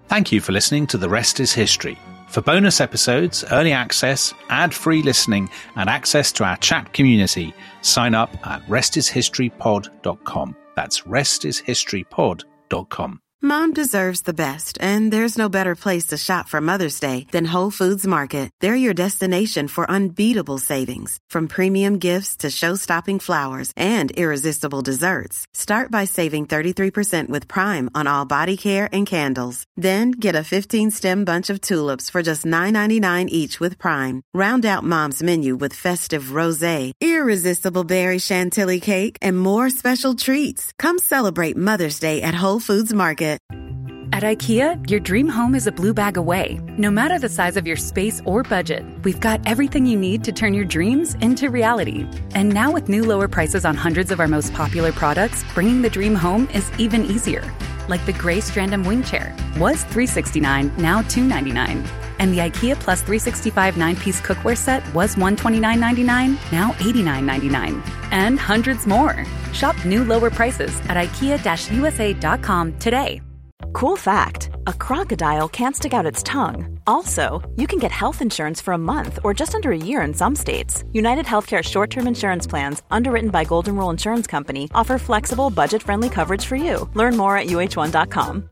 Thank you for listening to The Rest is History. For bonus episodes, early access, ad-free listening, and access to our chat community, sign up at restishistorypod.com. That's restishistorypod.com. Mom deserves the best, and there's no better place to shop for Mother's Day than Whole Foods Market. They're your destination for unbeatable savings, from premium gifts to show-stopping flowers and irresistible desserts. Start by saving 33% with Prime on all body care and candles. Then get a 15-stem bunch of tulips for just $9.99 each with Prime. Round out Mom's menu with festive rosé, irresistible berry chantilly cake, and more special treats. Come celebrate Mother's Day at Whole Foods Market. At IKEA, your dream home is a blue bag away. No matter the size of your space or budget, we've got everything you need to turn your dreams into reality. And now with new lower prices on hundreds of our most popular products, bringing the dream home is even easier. Like the gray Strandom wing chair was $369, now $299. And the IKEA Plus 365 9-piece cookware set was $129.99, now $89.99. And hundreds more. Shop new lower prices at IKEA-USA.com today. Cool fact, a crocodile can't stick out its tongue. Also, you can get health insurance for a month or just under a year in some states. United Healthcare short-term insurance plans, underwritten by Golden Rule Insurance Company, offer flexible, budget-friendly coverage for you. Learn more at uh1.com.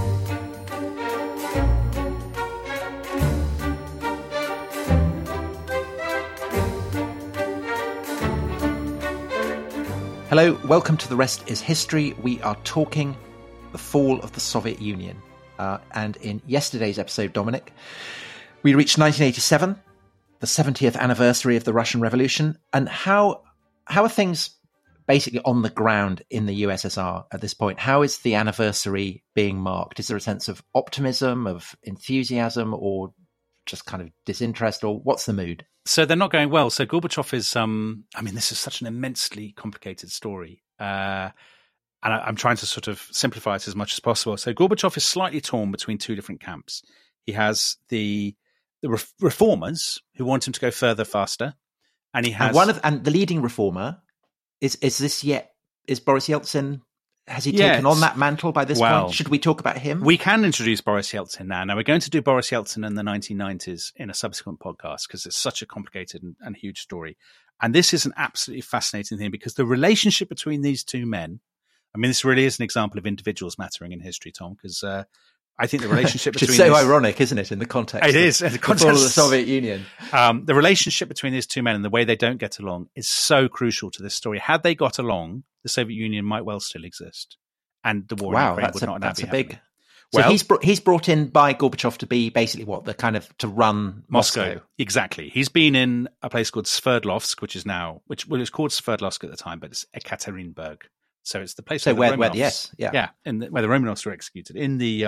Hello, welcome to The Rest is History. We are talking the fall of the Soviet Union. And in yesterday's episode, Dominic, we reached 1987, the 70th anniversary of the Russian Revolution. And how are things basically on the ground in the USSR at this point? How is the anniversary being marked? Is there a sense of optimism, of enthusiasm, or just kind of disinterest, or what's the mood? So they're not going well. So Gorbachev is, this is such an immensely complicated story. And I'm trying to sort of simplify it as much as possible. So Gorbachev is slightly torn between two different camps. He has the reformers who want him to go further, faster. And he has... And the leading reformer, is Boris Yeltsin... Has he taken on that mantle by this point? Should we talk about him? We can introduce Boris Yeltsin now. Now, we're going to do Boris Yeltsin in the 1990s in a subsequent podcast because it's such a complicated and huge story. And this is an absolutely fascinating thing because the relationship between these two men, this really is an example of individuals mattering in history, Tom, because I think the relationship between... It's so ironic, isn't it, in the context it is, in the context of the Soviet Union. The relationship between these two men and the way they don't get along is so crucial to this story. Had they got along, the Soviet Union might well still exist. And the war in Ukraine would not now be happening. So he's brought in by Gorbachev to be basically to run Moscow. Exactly. He's been in a place called Sverdlovsk, which was called Sverdlovsk at the time, but it's Ekaterinburg. So it's the place where the Romanovs where the Romanovs were executed in the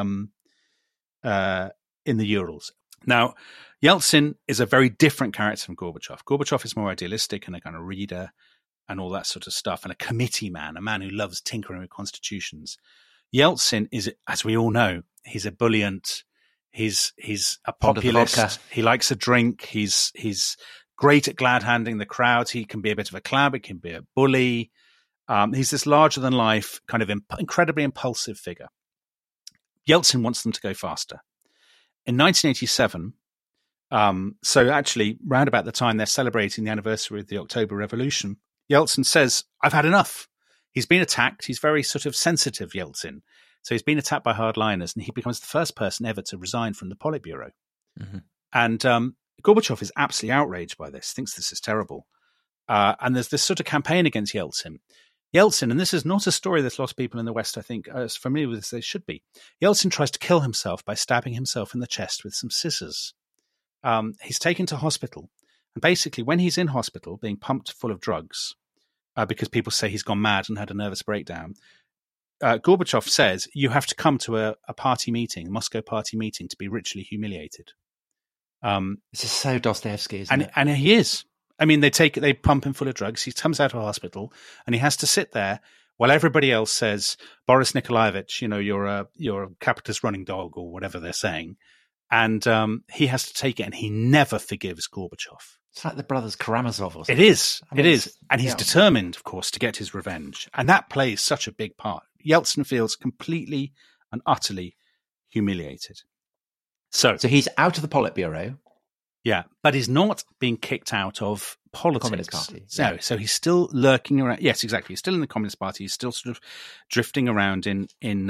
Urals. Now, Yeltsin is a very different character from Gorbachev. Gorbachev is more idealistic and a kind of reader and all that sort of stuff, and a committee man, a man who loves tinkering with constitutions. Yeltsin is, as we all know, he's ebullient. He's a populist. He likes a drink. He's great at glad-handing the crowd. He can be a bit of a clown. He can be a bully. He's this larger-than-life, kind of incredibly impulsive figure. Yeltsin wants them to go faster. In 1987, so actually, round about the time they're celebrating the anniversary of the October Revolution, Yeltsin says, I've had enough. He's been attacked. He's very sort of sensitive, Yeltsin. So he's been attacked by hardliners, and he becomes the first person ever to resign from the Politburo. Mm-hmm. And Gorbachev is absolutely outraged by this, thinks this is terrible. And there's this sort of campaign against Yeltsin. Yeltsin, and this is not a story that's lost people in the West, I think, as familiar with this as they should be. Yeltsin tries to kill himself by stabbing himself in the chest with some scissors. He's taken to hospital. And basically, when he's in hospital, being pumped full of drugs, because people say he's gone mad and had a nervous breakdown, Gorbachev says, you have to come to a party meeting, a Moscow party meeting, to be ritually humiliated. This is so Dostoevsky, isn't it? And he is. They pump him full of drugs. He comes out of hospital and he has to sit there while everybody else says, Boris Nikolaevich, you're a capitalist running dog, or whatever they're saying. And he has to take it, and he never forgives Gorbachev. It's like the brothers Karamazov or something. It is. And he's determined, of course, to get his revenge. And that plays such a big part. Yeltsin feels completely and utterly humiliated. So he's out of the Politburo. Yeah, but he's not being kicked out of politics. Communist Party. No, so he's still lurking around. Yes, exactly. He's still in the Communist Party. He's still sort of drifting around in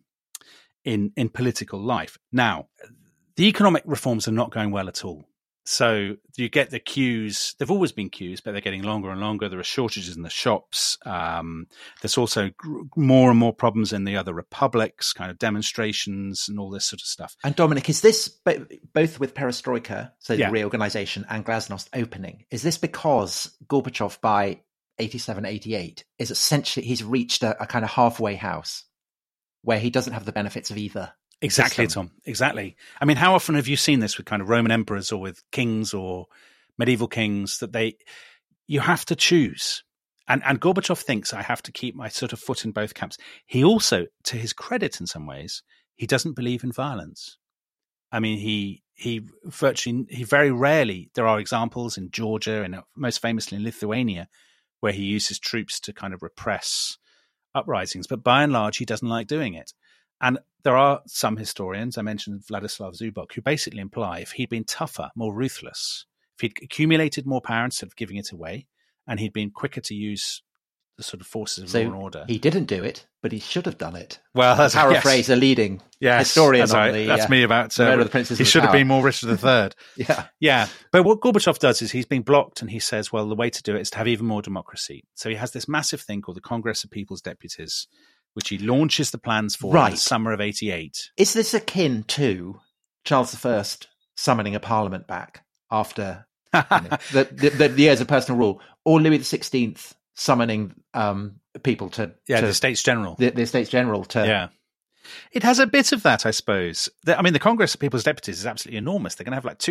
political life. Now, the economic reforms are not going well at all. So you get the queues. They've always been queues, but they're getting longer and longer. There are shortages in the shops. There's also more and more problems in the other republics, kind of demonstrations and all this sort of stuff. And Dominic, is this both with Perestroika, so the Yeah. reorganization, and Glasnost opening, is this because Gorbachev by 87, 88 is essentially, he's reached a kind of halfway house where he doesn't have the benefits of either? Exactly, system? Tom. Exactly. I mean, how often have you seen this with kind of Roman emperors or with kings or medieval kings that you have to choose? And Gorbachev thinks I have to keep my sort of foot in both camps. He also, to his credit in some ways, he doesn't believe in violence. I mean, he very rarely, there are examples in Georgia and most famously in Lithuania where he uses troops to kind of repress uprisings. But by and large, he doesn't like doing it. And there are some historians, I mentioned Vladislav Zubok, who basically imply if he'd been tougher, more ruthless, if he'd accumulated more power instead of giving it away, and he'd been quicker to use the sort of forces of law and order. He didn't do it, but he should have done it. Well, that's paraphrase a leading historian. That's me about he should have been more Richard III. Yeah. But what Gorbachev does is he's been blocked, and he says, well, the way to do it is to have even more democracy. So he has this massive thing called the Congress of People's Deputies, which he launches the plans for in the summer of 88. Is this akin to Charles I summoning a parliament back after the years of personal rule, or Louis XVI summoning people to the States General? The States General to... Yeah. It has a bit of that, I suppose. The Congress of People's Deputies is absolutely enormous. They're going to have like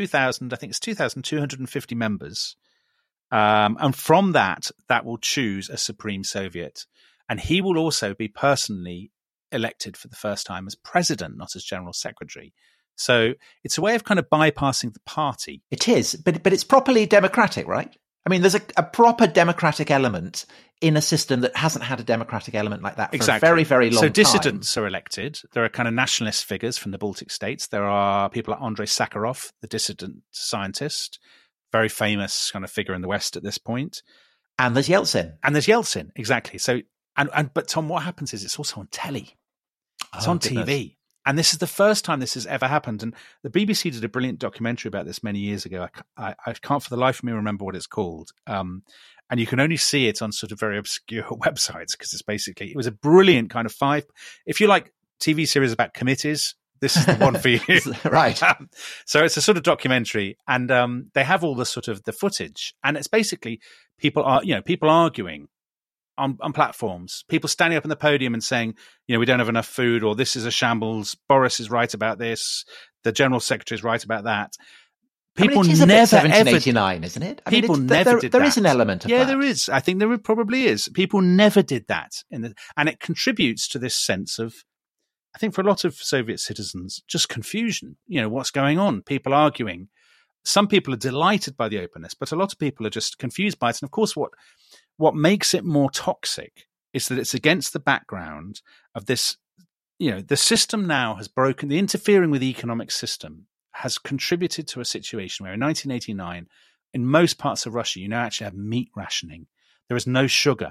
2,250 members. And from that will choose a Supreme Soviet. And he will also be personally elected for the first time as president, not as general secretary. So it's a way of kind of bypassing the party. It is, but it's properly democratic, right? I mean, there's a proper democratic element in a system that hasn't had a democratic element like that for a very, very long time. So dissidents are elected. There are kind of nationalist figures from the Baltic states. There are people like Andrei Sakharov, the dissident scientist, very famous kind of figure in the West at this point. And there's Yeltsin. Exactly. So, but Tom, what happens is it's also on telly. It's on TV. And this is the first time this has ever happened. And the BBC did a brilliant documentary about this many years ago. I can't for the life of me remember what it's called. And you can only see it on sort of very obscure websites because it was a brilliant kind of if you like TV series about committees, this is the one for you. Right. So it's a sort of documentary, and they have all the sort of the footage, and it's basically people arguing on platforms, people standing up on the podium and saying, we don't have enough food, or this is a shambles. Boris is right about this. The general secretary is right about that. People never 1789, isn't it? People never did that. There is an element of that. Yeah, there is. I think there probably is. People never did that, and it contributes to this sense of, I think for a lot of Soviet citizens, just confusion. What's going on? People arguing. Some people are delighted by the openness, but a lot of people are just confused by it. And of course, what makes it more toxic is that it's against the background of this, the system now has broken, the interfering with the economic system has contributed to a situation where in 1989, in most parts of Russia, you now actually have meat rationing. There is no sugar.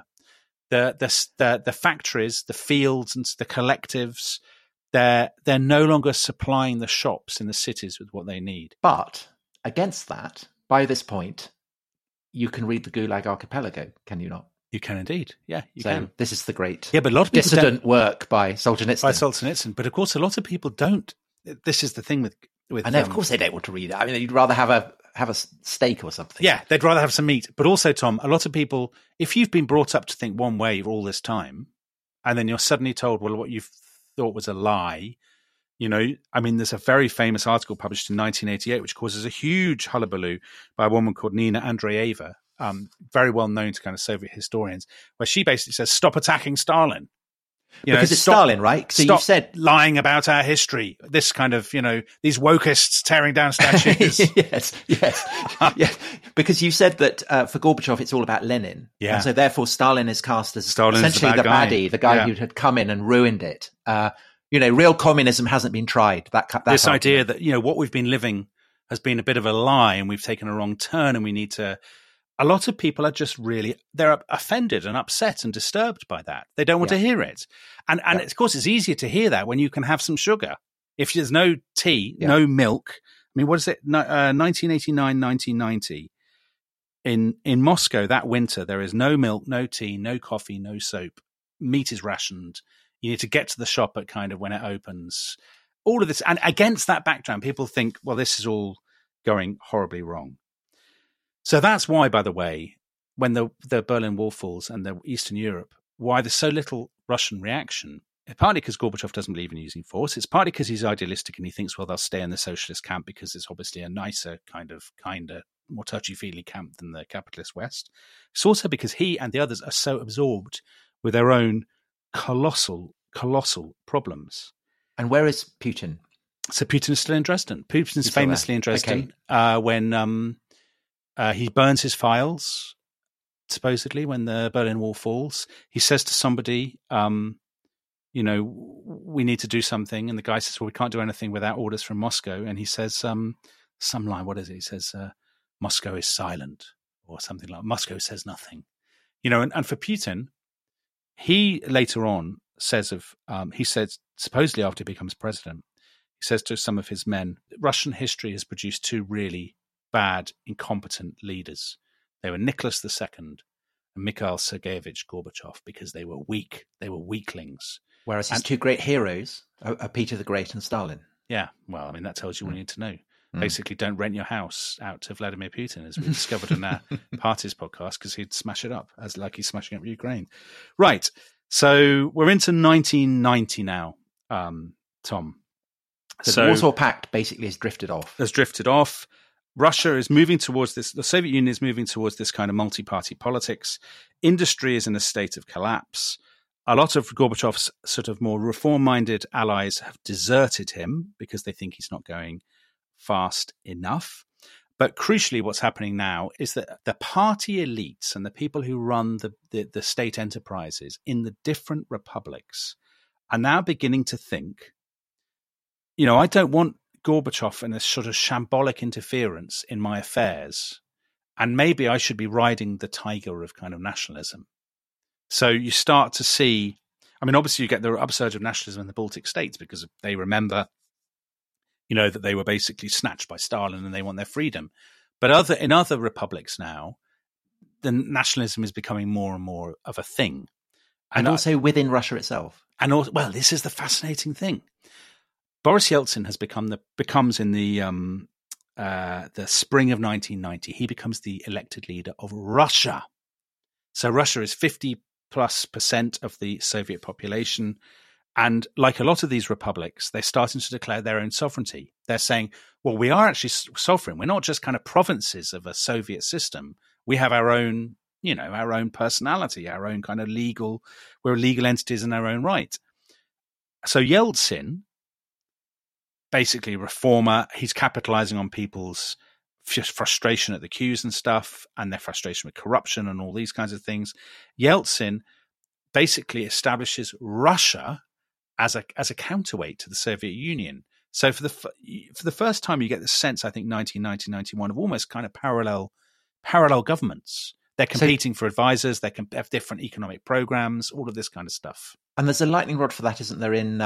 The factories, the fields and the collectives, they're no longer supplying the shops in the cities with what they need. But against that, by this point, you can read the Gulag Archipelago, can you not? You can indeed. Yeah, you can. This is the great but a lot of people dissident work by Solzhenitsyn. But of course, a lot of people don't. This is the thing with I know, of course they don't want to read it. I mean, you'd rather have a steak or something. Yeah, they'd rather have some meat. But also, Tom, a lot of people, if you've been brought up to think one way all this time, and then you're suddenly told, well, what you thought was a lie, there's a very famous article published in 1988, which causes a huge hullabaloo by a woman called Nina Andreeva, very well known to kind of Soviet historians, where she basically says, stop attacking Stalin. Because it's Stalin, right? So stop you've said lying about our history. This kind of, these wokeists tearing down statues. yes. Because you said that for Gorbachev, it's all about Lenin. Yeah. And so therefore Stalin is cast as Stalin essentially the baddie, the guy who had come in and ruined it. real communism hasn't been tried. This idea that, what we've been living has been a bit of a lie and we've taken a wrong turn and we need to. A lot of people are just they're offended and upset and disturbed by that. They don't want to hear it. And of course, it's easier to hear that when you can have some sugar. If there's no tea, no milk. I mean, what is it? 1989, 1990. In Moscow that winter, there is no milk, no tea, no coffee, no soap. Meat is rationed. You need to get to the shop at kind of when it opens. All of this. And against that background, people think, well, this is all going horribly wrong. So that's why, by the way, when the Berlin Wall falls and the Eastern Europe, why there's so little Russian reaction. It's partly because Gorbachev doesn't believe in using force. It's partly because he's idealistic and he thinks, well, they'll stay in the socialist camp because it's obviously a nicer, kinder, more touchy-feely camp than the capitalist West. It's also because he and the others are so absorbed with their own colossal problems. And where is Putin? So Putin is still in Dresden. Putin's famously in Dresden when he burns his files, supposedly, when the Berlin Wall falls. He says to somebody, we need to do something. And the guy says, well, we can't do anything without orders from Moscow. And he says some line, what is it? He says, Moscow is silent, or something like Moscow says nothing. And for Putin, he later on says he says, supposedly after he becomes president, he says to some of his men, Russian history has produced two really bad, incompetent leaders. They were Nicholas II and Mikhail Sergeyevich Gorbachev because they were weak. They were weaklings. Whereas his two great heroes are Peter the Great and Stalin. Yeah, well, I mean, that tells you what you need to know. Basically, don't rent your house out to Vladimir Putin, as we discovered in our Parties podcast, because he'd smash it up, like he's smashing up Ukraine. Right, so we're into 1990 now, Tom. So the Warsaw Pact basically has drifted off. Russia is moving towards this. The Soviet Union is moving towards this kind of multi-party politics. Industry is in a state of collapse. A lot of Gorbachev's sort of more reform-minded allies have deserted him because they think he's not going fast enough. But crucially, what's happening now is that the party elites and the people who run the state enterprises in the different republics are now beginning to think, I don't want Gorbachev and a sort of shambolic interference in my affairs, and maybe I should be riding the tiger of kind of nationalism. So you start to see, obviously you get the upsurge of nationalism in the Baltic states because they remember, that they were basically snatched by Stalin and they want their freedom. But in other republics now, the nationalism is becoming more and more of a thing. And also within Russia itself. And also, well, this is the fascinating thing. Boris Yeltsin becomes in the spring of 1990, he becomes the elected leader of Russia. So Russia is 50+% of the Soviet population. And like a lot of these republics, they're starting to declare their own sovereignty. They're saying, well, we are actually sovereign. We're not just kind of provinces of a Soviet system. We have our own, our own personality, our own kind of we're legal entities in our own right. So Yeltsin, basically reformer, he's capitalizing on people's frustration at the queues and stuff, and their frustration with corruption and all these kinds of things. Yeltsin basically establishes Russia as a counterweight to the Soviet Union. So for the first time, you get the sense, I think, 1990, 91, of almost kind of parallel governments. They're competing for advisors. They can have different economic programs, all of this kind of stuff. And there's a lightning rod for that, isn't there, in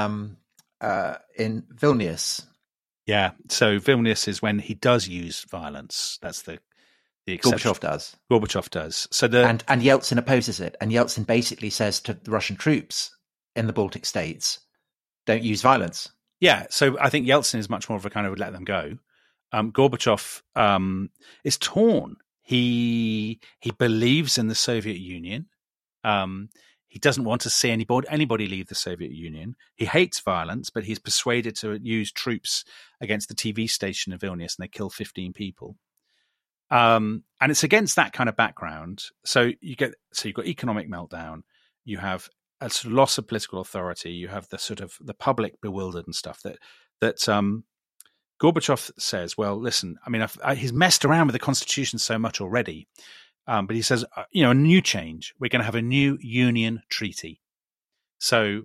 Vilnius? Yeah. So Vilnius is when he does use violence. That's the exception. Gorbachev does. So and Yeltsin opposes it. And Yeltsin basically says to the Russian troops in the Baltic states, don't use violence. Yeah. So I think Yeltsin is much more of a kind of let them go. Gorbachev is torn. He believes in the Soviet Union. He doesn't want to see anybody leave the Soviet Union. He hates violence, but he's persuaded to use troops against the TV station in Vilnius, and they kill 15 people. And it's against that kind of background. So you've got economic meltdown. You have a sort of loss of political authority. You have the sort of the public bewildered and stuff that Gorbachev says, well, listen, he's messed around with the Constitution so much already. But he says, a new change. We're going to have a new union treaty. So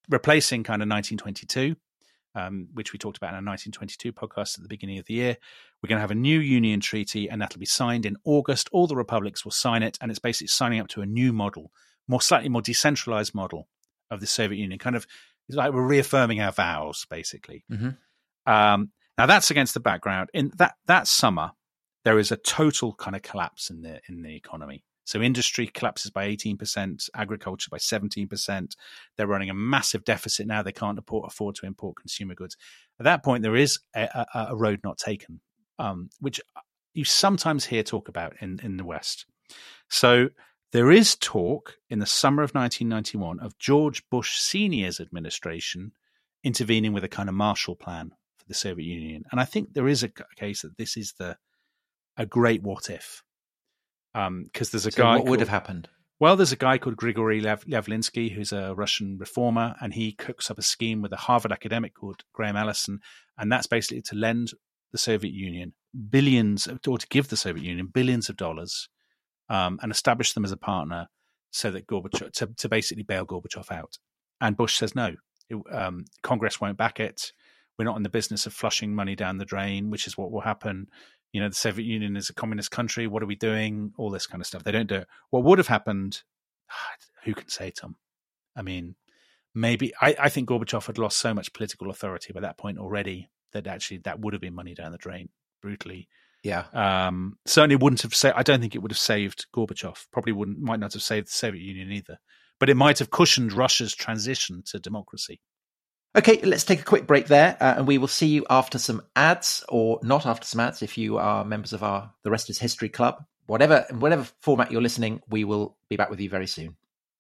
replacing kind of 1922, which we talked about in our 1922 podcast at the beginning of the year. We're going to have a new union treaty, and that'll be signed in August. All the republics will sign it, and it's basically signing up to a new model, slightly more decentralized model of the Soviet Union. Kind of, it's like we're reaffirming our vows, basically. Mm-hmm. Now that's against the background. In that summer, there is a total kind of collapse in the economy. So industry collapses by 18%, agriculture by 17%. They're running a massive deficit now. They can't afford to import consumer goods. At that point, there is a road not taken, which you sometimes hear talk about in the West. So there is talk in the summer of 1991 of George Bush Sr.'s administration intervening with a kind of Marshall Plan for the Soviet Union. And I think there is a case that this is a great what if. Because there's a guy. What would have happened? Well, there's a guy called Grigory Yavlinsky, who's a Russian reformer, and he cooks up a scheme with a Harvard academic called Graham Allison, and that's basically to lend the Soviet Union or to give the Soviet Union billions of dollars, and establish them as a partner, so that Gorbachev to basically bail Gorbachev out. And Bush says no. Congress won't back it. We're not in the business of flushing money down the drain, which is what will happen. You know, the Soviet Union is a communist country. What are we doing? All this kind of stuff. They don't do it. What would have happened? Who can say, Tom? I mean, maybe I think Gorbachev had lost so much political authority by that point already that actually that would have been money down the drain, brutally. Yeah. Certainly wouldn't have saved. I don't think it would have saved Gorbachev. Probably might not have saved the Soviet Union either. But it might have cushioned Russia's transition to democracy. Okay, let's take a quick break there, and we will see you after some ads, or not after some ads if you are members of The Rest is History Club. Whatever format you're listening, we will be back with you very soon.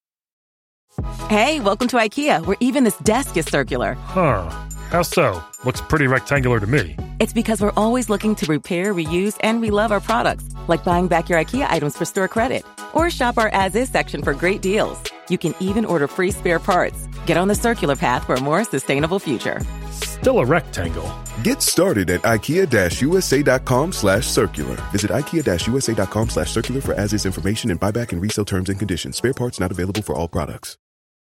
Hey, welcome to IKEA, where even this desk is circular. Huh. How so? Looks pretty rectangular to me. It's because we're always looking to repair, reuse, and relove our products, like buying back your IKEA items for store credit. Or shop our as-is section for great deals. You can even order free spare parts. Get on the circular path for a more sustainable future. Still a rectangle. Get started at IKEA-USA.com/circular. Visit IKEA-USA.com/circular for as-is information and buyback and resale terms and conditions. Spare parts not available for all products.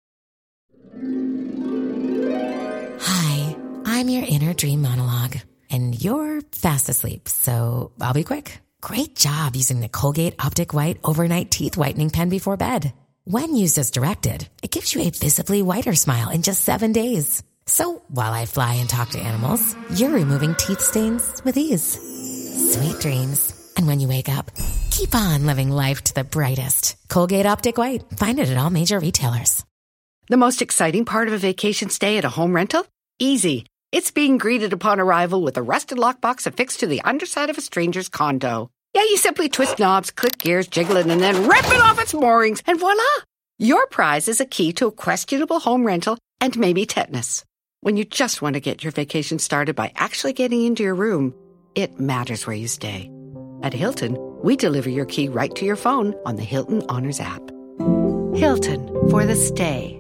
Hi, I'm your inner dream monologue, and you're fast asleep, so I'll be quick. Great job using the Colgate Optic White Overnight Teeth Whitening Pen before bed. When used as directed, it gives you a visibly whiter smile in just 7 days. So while I fly and talk to animals, you're removing teeth stains with ease. Sweet dreams. And when you wake up, keep on living life to the brightest. Colgate Optic White. Find it at all major retailers. The most exciting part of a vacation stay at a home rental? Easy. It's being greeted upon arrival with a rusted lockbox affixed to the underside of a stranger's condo. Yeah, you simply twist knobs, click gears, jiggle it, and then rip it off its moorings, and voila! Your prize is a key to a questionable home rental and maybe tetanus. When you just want to get your vacation started by actually getting into your room, it matters where you stay. At Hilton, we deliver your key right to your phone on the Hilton Honors app. Hilton, for the stay.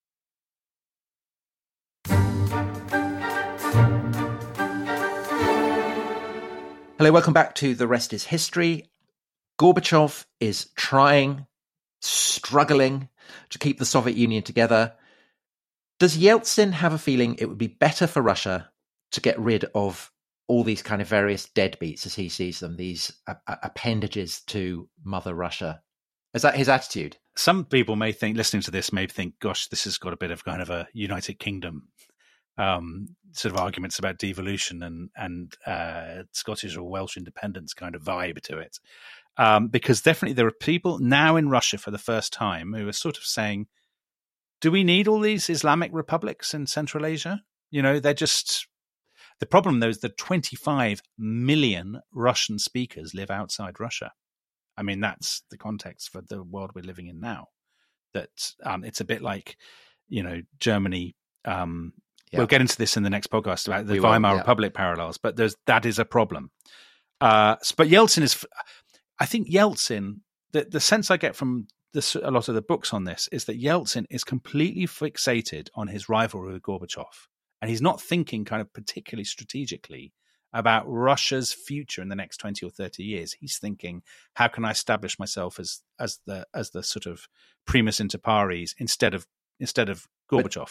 Hello, welcome back to The Rest is History. Gorbachev is struggling to keep the Soviet Union together. Does Yeltsin have a feeling it would be better for Russia to get rid of all these kind of various deadbeats, as he sees them, these appendages to Mother Russia? Is that his attitude? Some people may think, listening to this, may think, gosh, this has got a bit of kind of a United Kingdom sort of arguments about devolution and Scottish or Welsh independence kind of vibe to it. Because definitely there are people now in Russia for the first time who are sort of saying, do we need all these Islamic republics in Central Asia? You know, they're just... The problem, though, is that 25 million Russian speakers live outside Russia. I mean, that's the context for the world we're living in now. That it's a bit like, you know, Germany... We'll get into this in the next podcast about the Weimar Republic parallels, but that is a problem. But Yeltsin is, I think Yeltsin, the sense I get from a lot of the books on this is that Yeltsin is completely fixated on his rivalry with Gorbachev. And he's not thinking kind of particularly strategically about Russia's future in the next 20 or 30 years. He's thinking, how can I establish myself as the sort of primus inter pares instead of Gorbachev?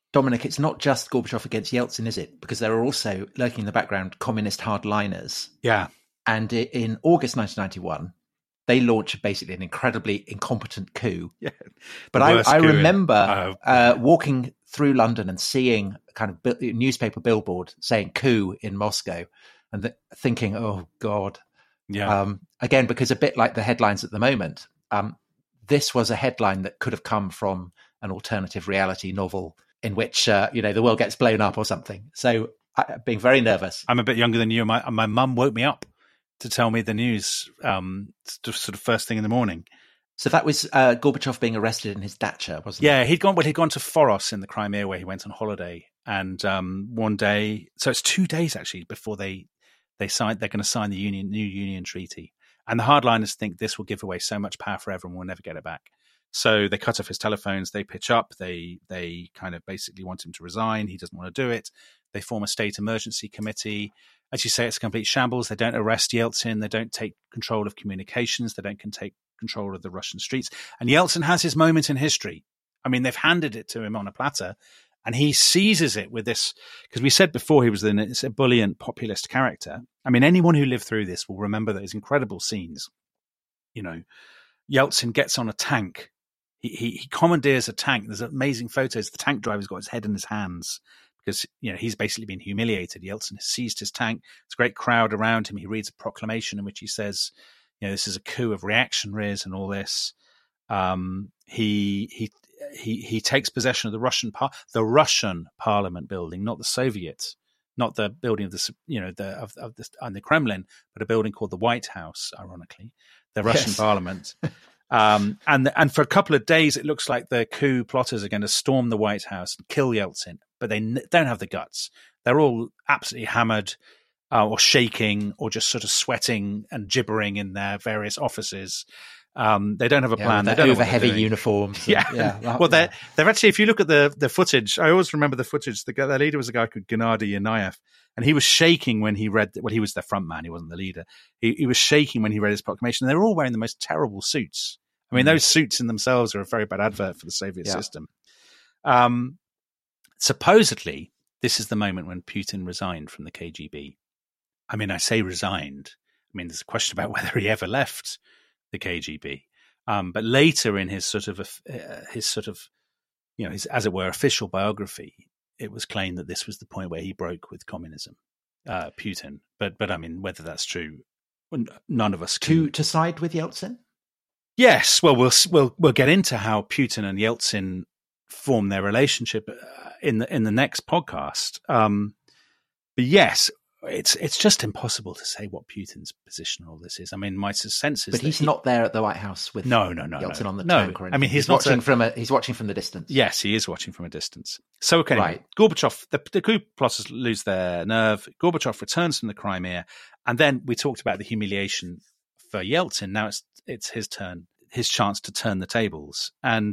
Dominic, it's not just Gorbachev against Yeltsin, is it? Because there are also, lurking in the background, communist hardliners. Yeah. And in August 1991, they launch basically an incredibly incompetent coup. Yeah. But I remember walking through London and seeing kind of newspaper billboard saying coup in Moscow and thinking, oh, God. Yeah. Again, because a bit like the headlines at the moment, this was a headline that could have come from an alternative reality novel in which, the world gets blown up or something. So being very nervous. I'm a bit younger than you. My mum woke me up to tell me the news sort of first thing in the morning. So that was Gorbachev being arrested in his dacha, wasn't it? Yeah, he'd gone to Foros in the Crimea where he went on holiday. And one day, so it's 2 days actually before they're going to sign the new Union Treaty. And the hardliners think this will give away so much power forever and we'll never get it back. So they cut off his telephones, they pitch up, they kind of basically want him to resign. He doesn't want to do it. They form a state emergency committee. As you say, it's a complete shambles. They don't arrest Yeltsin. They don't take control of communications. They don't take control of the Russian streets. And Yeltsin has his moment in history. I mean, they've handed it to him on a platter and he seizes it with this, because we said before he was this ebullient populist character. I mean, anyone who lived through this will remember those incredible scenes. Yeltsin gets on a tank. He commandeers a tank. There's amazing photos. The tank driver's got his head in his hands because, he's basically been humiliated. Yeltsin has seized his tank. There's a great crowd around him. He reads a proclamation in which he says, this is a coup of reactionaries and all this. He takes possession of the Russian Parliament building, not the Soviet, not the building of the Kremlin, but a building called the White House, ironically, the Russian Parliament. And for a couple of days, it looks like the coup plotters are going to storm the White House and kill Yeltsin, but they don't have the guts. They're all absolutely hammered or shaking or just sort of sweating and gibbering in their various offices. They don't have a plan. They don't have heavy uniforms. Well, they're actually, if you look at the footage, I always remember the footage. The leader was a guy called Gennady Yanayev, and he was shaking when he read. Well, he was the front man. He wasn't the leader. He was shaking when he read his proclamation. They were all wearing the most terrible suits. I mean, those suits in themselves are a very bad advert for the Soviet system. Supposedly, this is the moment when Putin resigned from the KGB. I mean, I say resigned. I mean, there's a question about whether he ever left the KGB. But later in his as it were, official biography, it was claimed that this was the point where he broke with communism, Putin. But I mean, whether that's true, none of us can. To side with Yeltsin? Yes. Well, we'll get into how Putin and Yeltsin form their relationship in the next podcast. But yes, it's just impossible to say what Putin's position on all this is. I mean, my sense is, but he's not there at the White House with Yeltsin on the tank. Or anything. I mean, he's watching from the distance. Yes, he is watching from a distance. So okay, right. Gorbachev, the coup plotters lose their nerve. Gorbachev returns from the Crimea, and then we talked about the humiliation for Yeltsin. Now it's his turn, his chance to turn the tables, and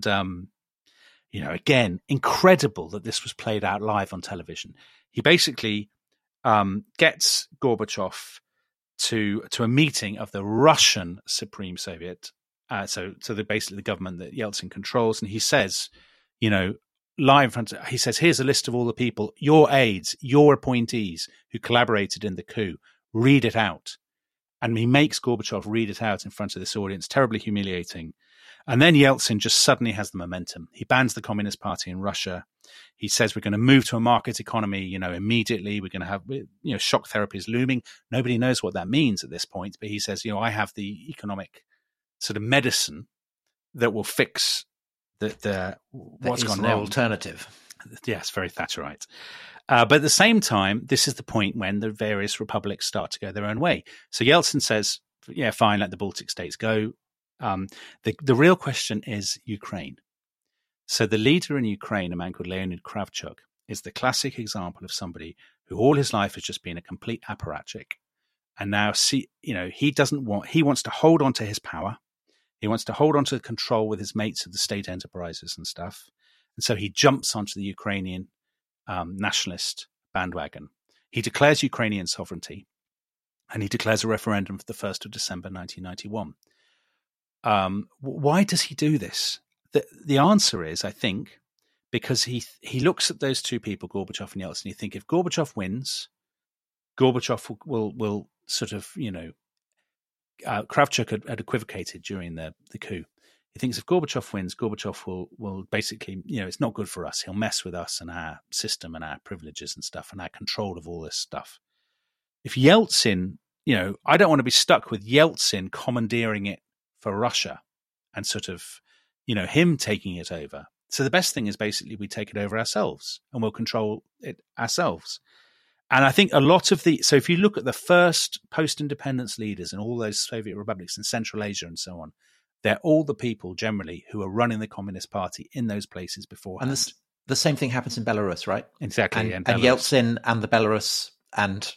again, incredible that this was played out live on television. He basically gets Gorbachev to a meeting of the Russian Supreme Soviet, so basically the government that Yeltsin controls, and he says, live in front of, he says, here's a list of all the people, your aides, your appointees who collaborated in the coup, read it out. And he makes Gorbachev read it out in front of this audience, terribly humiliating. And then Yeltsin just suddenly has the momentum. He bans the Communist Party in Russia. He says we're going to move to a market economy, immediately. We're going to have, shock therapy is looming. Nobody knows what that means at this point. But he says, I have the economic sort of medicine that will fix what's gone wrong. Alternative. Yes, very Thatcherite. But at the same time, this is the point when the various republics start to go their own way. So Yeltsin says, yeah, fine, let the Baltic states go. The real question is Ukraine. So the leader in Ukraine, a man called Leonid Kravchuk, is the classic example of somebody who all his life has just been a complete apparatchik. And now, he wants to hold on to his power. He wants to hold on to the control with his mates of the state enterprises and stuff. And so he jumps onto the Ukrainian nationalist bandwagon. He declares Ukrainian sovereignty, and he declares a referendum for the 1st of December 1991. Why does he do this? The answer is, I think, because he looks at those two people, Gorbachev and Yeltsin. You think if Gorbachev wins, Gorbachev will sort of, Kravchuk had equivocated during the coup. He thinks if Gorbachev wins, Gorbachev will basically, it's not good for us. He'll mess with us and our system and our privileges and stuff and our control of all this stuff. If Yeltsin, I don't want to be stuck with Yeltsin commandeering it for Russia and sort of, him taking it over. So the best thing is basically we take it over ourselves and we'll control it ourselves. And I think a lot of so if you look at the first post-independence leaders in all those Soviet republics in Central Asia and so on, they're all the people generally who are running the Communist Party in those places before. And the same thing happens in Belarus, right? Exactly. And Yeltsin and the Belarus and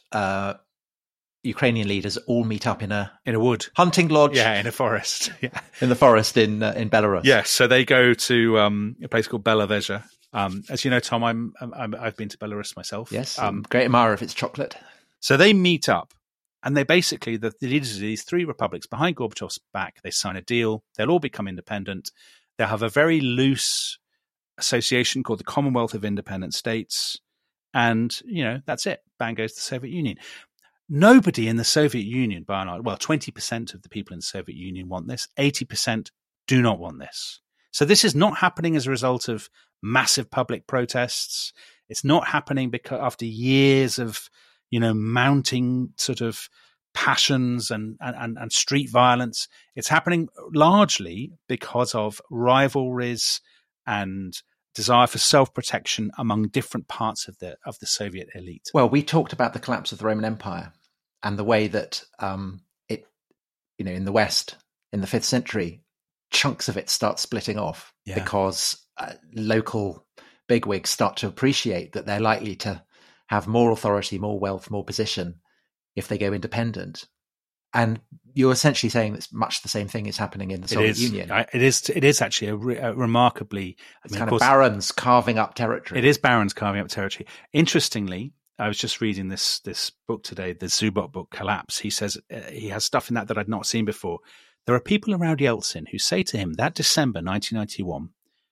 Ukrainian leaders all meet up in a wood hunting lodge. Yeah, in a forest. Yeah, in the forest in Belarus. Yeah, so they go to a place called Belavezha. As you know, Tom, I've been to Belarus myself. Yes, great admirer of its chocolate. So they meet up, and they basically the leaders of these three republics behind Gorbachev's back. They sign a deal. They'll all become independent. They'll have a very loose association called the Commonwealth of Independent States, and that's it. Bang goes the Soviet Union. Nobody in the Soviet Union, by and large, 20% of the people in the Soviet Union want this. 80% do not want this. So this is not happening as a result of massive public protests. It's not happening because after years of, mounting sort of passions and street violence. It's happening largely because of rivalries and desire for self-protection among different parts of the Soviet elite. Well, we talked about the collapse of the Roman Empire and the way that it, in the West, in the 5th century, chunks of it start splitting off because local bigwigs start to appreciate that they're likely to have more authority, more wealth, more position if they go independent. And you're essentially saying that much the same thing is happening in the Soviet Union. It is actually a remarkably... It's kind of barons carving up territory. It is barons carving up territory. Interestingly, I was just reading this book today, the Zubok book, Collapse. He says he has stuff in that I'd not seen before. There are people around Yeltsin who say to him that December 1991,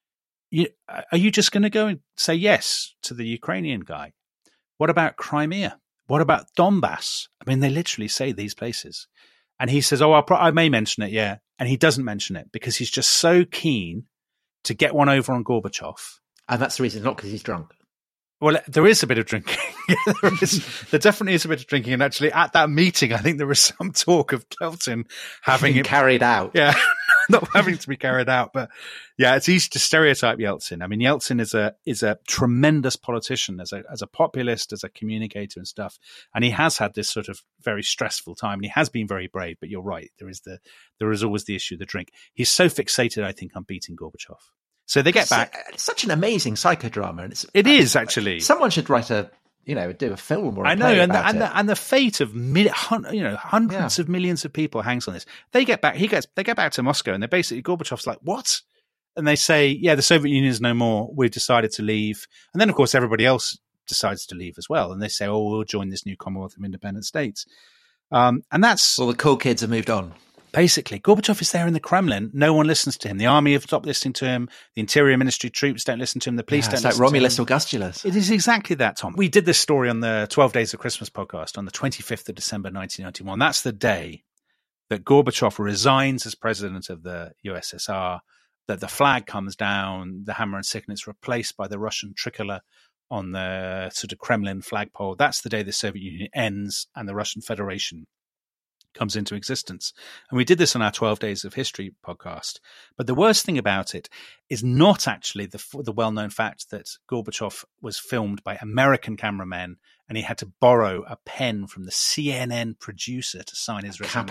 are you just going to go and say yes to the Ukrainian guy? What about Crimea? What about Donbass? I mean, they literally say these places. And he says, I may mention it, yeah. And he doesn't mention it because he's just so keen to get one over on Gorbachev. And that's the reason, not because he's drunk. Well, there is a bit of drinking. There definitely is a bit of drinking. And actually, at that meeting, I think there was some talk of Yeltsin having it carried out. Yeah, not having to be carried out. But yeah, it's easy to stereotype Yeltsin. I mean, Yeltsin is a tremendous politician, as a populist, as a communicator and stuff. And he has had this sort of very stressful time. And he has been very brave. But you're right, there is always the issue of the drink. He's so fixated, I think, on beating Gorbachev. So they get back. It's such an amazing psychodrama, and it is actually. Someone should write do a film or a I know, play and about the fate of hundreds of millions of people hangs on this. They get back. They get back to Moscow, and they basically Gorbachev's like, what? And they say, yeah, the Soviet Union is no more. We've decided to leave, and then of course everybody else decides to leave as well, and they say, we'll join this new Commonwealth of Independent States, and that's the cool kids have moved on. Basically, Gorbachev is there in the Kremlin. No one listens to him. The army have stopped listening to him. The Interior Ministry troops don't listen to him. The police don't listen to him. It's like Romulus Augustulus. It is exactly that, Tom. We did this story on the 12 Days of Christmas podcast on the 25th of December 1991. That's the day that Gorbachev resigns as president of the USSR, that the flag comes down, the hammer and sickle is replaced by the Russian tricolour on the sort of Kremlin flagpole. That's the day the Soviet Union ends and the Russian Federation comes into existence. And we did this on our 12 Days of History podcast. But the worst thing about it is not actually the well-known fact that Gorbachev was filmed by American cameramen and he had to borrow a pen from the CNN producer to sign his resignation.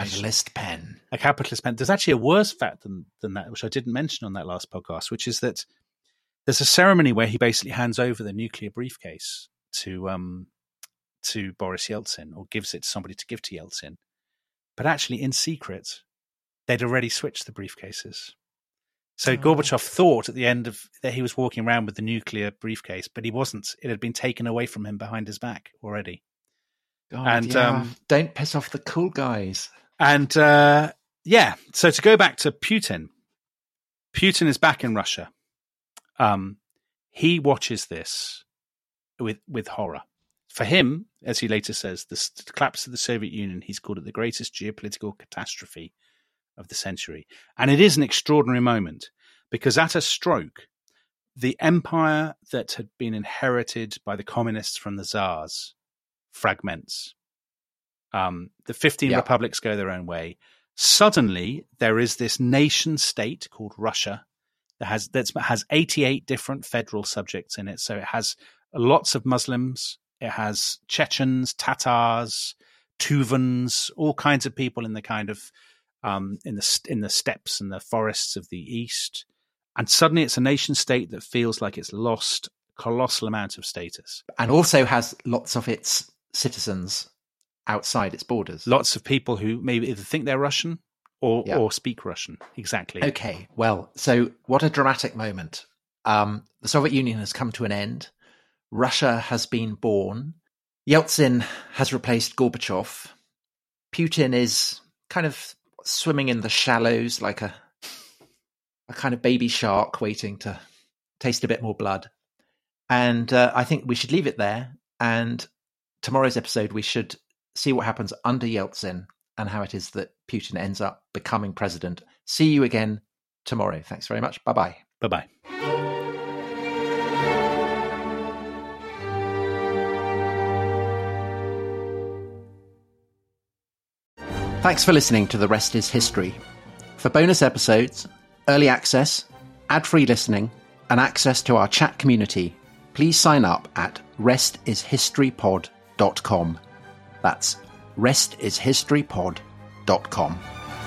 A capitalist pen. There's actually a worse fact than that, which I didn't mention on that last podcast, which is that there's a ceremony where he basically hands over the nuclear briefcase to Boris Yeltsin, or gives it to somebody to give to Yeltsin. But actually, in secret, they'd already switched the briefcases. So Gorbachev thought at the end of that he was walking around with the nuclear briefcase, but he wasn't. It had been taken away from him behind his back already. God, don't piss off the cool guys. And so to go back to Putin is back in Russia. he watches this with horror. For him, as he later says, the collapse of the Soviet Union, he's called it the greatest geopolitical catastrophe of the century. And it is an extraordinary moment because at a stroke, the empire that had been inherited by the communists from the Tsars fragments. The 15 republics go their own way. Suddenly, there is this nation state called Russia that has 88 different federal subjects in it. So it has lots of Muslims. It has Chechens, Tatars, Tuvans, all kinds of people in the kind of in the steppes and the forests of the east. And suddenly it's a nation state that feels like it's lost a colossal amount of status. And also has lots of its citizens outside its borders. Lots of people who maybe either think they're Russian or speak Russian. Exactly. Okay, well, so what a dramatic moment. The Soviet Union has come to an end. Russia has been born. Yeltsin has replaced Gorbachev. Putin is kind of swimming in the shallows like a kind of baby shark waiting to taste a bit more blood. And I think we should leave it there. And tomorrow's episode, we should see what happens under Yeltsin and how it is that Putin ends up becoming president. See you again tomorrow. Thanks very much. Bye-bye. Bye-bye. Thanks for listening to The Rest is History. For bonus episodes, early access, ad-free listening, and access to our chat community, please sign up at restishistorypod.com. That's restishistorypod.com.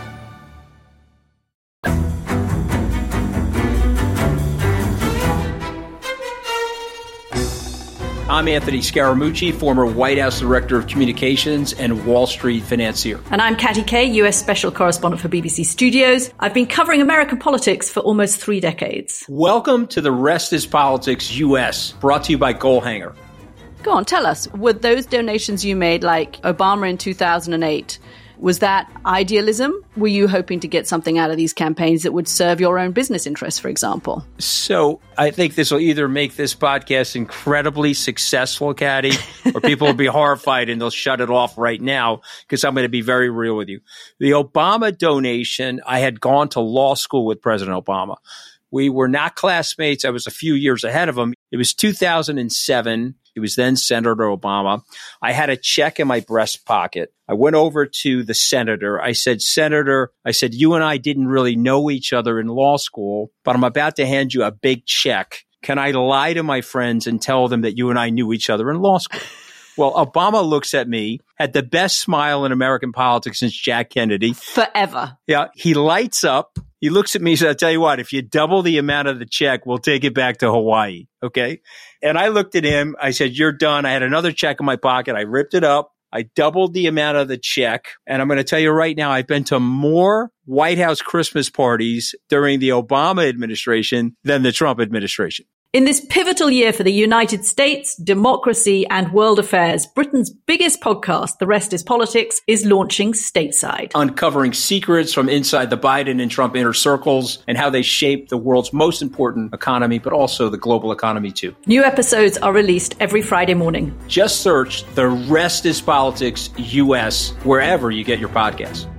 I'm Anthony Scaramucci, former White House Director of Communications and Wall Street financier. And I'm Katty Kay, US Special Correspondent for BBC Studios. I've been covering American politics for almost 3 decades. Welcome to The Rest is Politics US, brought to you by Goalhanger. Go on, tell us, were those donations you made, like Obama in 2008, was that idealism? Were you hoping to get something out of these campaigns that would serve your own business interests, for example? So I think this will either make this podcast incredibly successful, Katty, or people will be horrified and they'll shut it off right now because I'm going to be very real with you. The Obama donation, I had gone to law school with President Obama. We were not classmates. I was a few years ahead of him. It was 2007. He was then Senator Obama. I had a check in my breast pocket. I went over to the senator. I said, Senator, you and I didn't really know each other in law school, but I'm about to hand you a big check. Can I lie to my friends and tell them that you and I knew each other in law school? Well, Obama looks at me, had the best smile in American politics since Jack Kennedy. Forever. Yeah. He lights up. He looks at me and says, I'll tell you what, if you double the amount of the check, we'll take it back to Hawaii. Okay. And I looked at him. I said, you're done. I had another check in my pocket. I ripped it up. I doubled the amount of the check. And I'm going to tell you right now, I've been to more White House Christmas parties during the Obama administration than the Trump administration. In this pivotal year for the United States, democracy, and world affairs, Britain's biggest podcast, The Rest is Politics, is launching stateside. Uncovering secrets from inside the Biden and Trump inner circles and how they shape the world's most important economy, but also the global economy too. New episodes are released every Friday morning. Just search The Rest is Politics US wherever you get your podcasts.